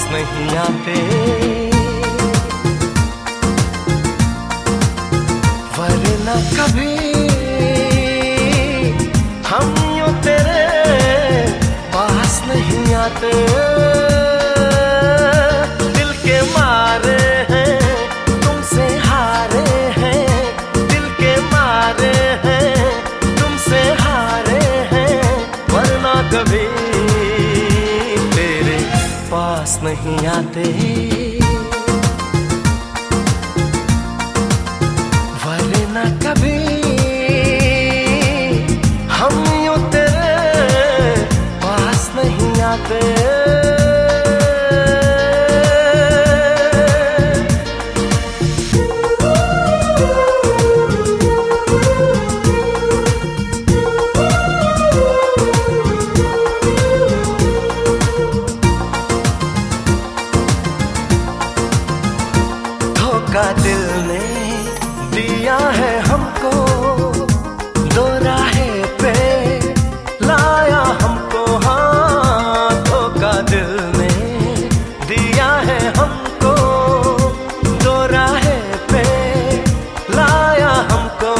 नहीं आते, वरना कभी हम यूं तेरे पास नहीं आते। दिल के मारे हैं तुमसे हारे हैं, दिल के मारे हैं तुमसे हारे हैं, वरना कभी तेरे पास नहीं आते, वरना कभी हम यूं तेरे पास नहीं आते। धोखा दिल ने दिया है हमको, दो राहे पे लाया हमको। हाँ, धोखा दिल ने दिया है हमको, दो राहे पे लाया हमको।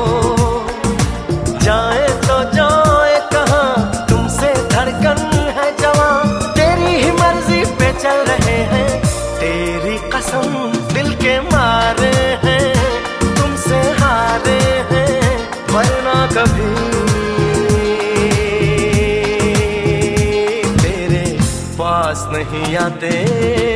जाए तो जाए कहाँ, तुमसे धड़कन है जवां, तेरी ही मर्जी पे चल रहे हैं, तेरी कसम दिल के मारे हैं तुमसे हारे हैं, वरना कभी तेरे पास नहीं आते।